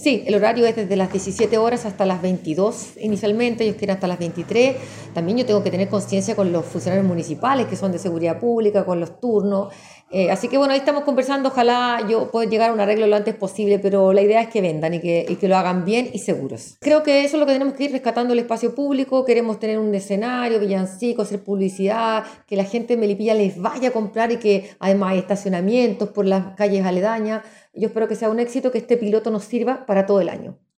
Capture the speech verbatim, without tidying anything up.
Sí, el horario es desde las diecisiete horas hasta las veintidós inicialmente, ellos quieren hasta las veintitrés. También yo tengo que tener conciencia con los funcionarios municipales que son de seguridad pública, con los turnos. Eh, así que bueno, ahí estamos conversando, ojalá yo pueda llegar a un arreglo lo antes posible, pero la idea es que vendan y que, y que lo hagan bien y seguros. Creo que eso es lo que tenemos que ir rescatando el espacio público, queremos tener un escenario, villancicos, hacer publicidad, que la gente de Melipilla les vaya a comprar y que además hay estacionamientos por las calles aledañas. Yo espero que sea un éxito, que este piloto nos sirva para todo el año.